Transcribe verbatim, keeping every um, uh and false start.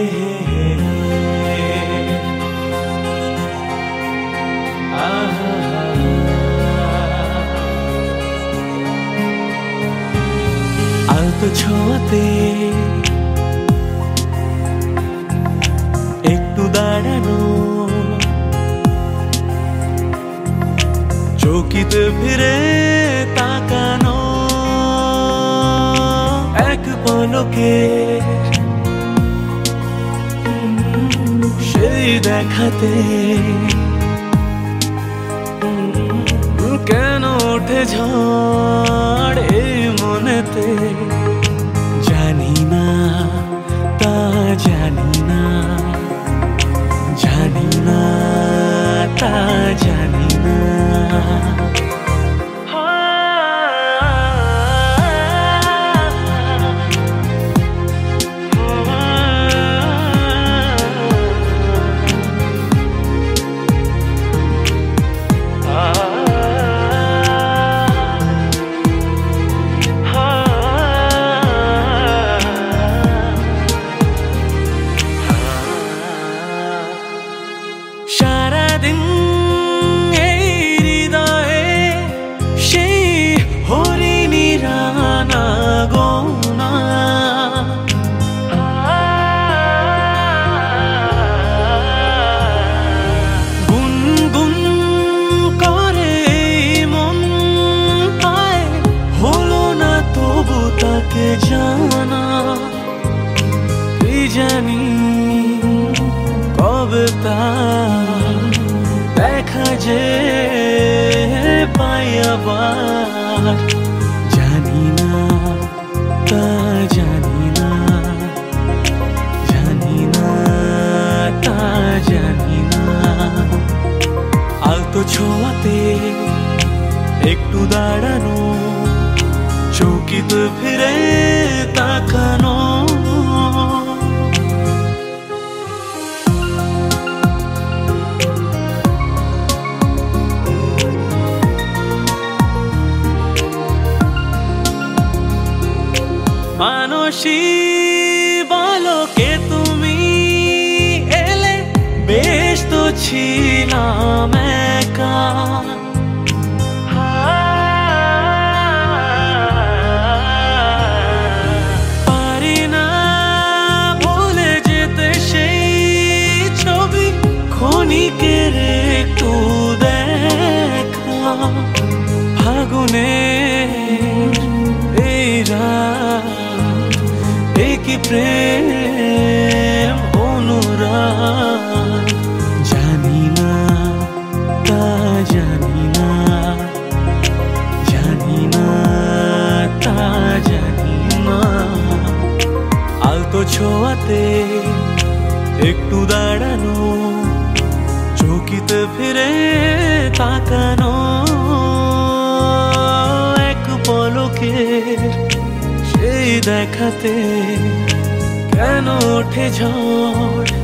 আলতো ছোঁয়াতে একটু দাঁড়ানো, চৌকিতে ফিরে তাকানো, এক পলকে সেই দেখাতে কেন ওঠে ঝড় এই মনেতে, জানি না তা জানি না, জানি না তা জানি না। সারাদিন এই হৃদয়ে সেই হরিণীর আনাগোনা, গুনগুন করে মন পায়, হলো না তবু তাকে জানা। কি জানি কবে তা দেখা যে পাই আবার, জানি না তা জানি না, জানি না তা জানি না। আলতো ছোঁয়াতে একটু দাঁড়ানো, চৌকিতে ফিরে তাকানো, মানসী বলো কে তুমি এলে, বেশ তো ছিলাম একা। পারি না ভুলে যেতে সেই ছবি, ক্ষণিকের একটু দেখা। ফাগুনের এই রাত, কি প্রেম অনুরাগ, জানি না তা জানি না, জানি না তা জানি না। আলতো ছোঁয়াতে একটু দাঁড়ানো, চৌকিতে ফিরে তাকানো, এক পলকের সেই দেখাতে কেন ওঠে ঝড়